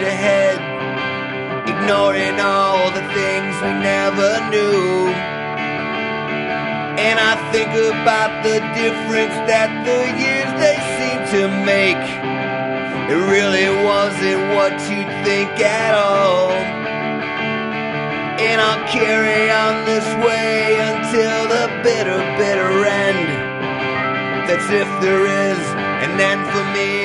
ahead, ignoring all the things we never knew. And I think about the difference that the years they seem to make. It really wasn't what you'd think at all. And I'll carry on this way until the bitter, bitter end. That's if there is an end for me.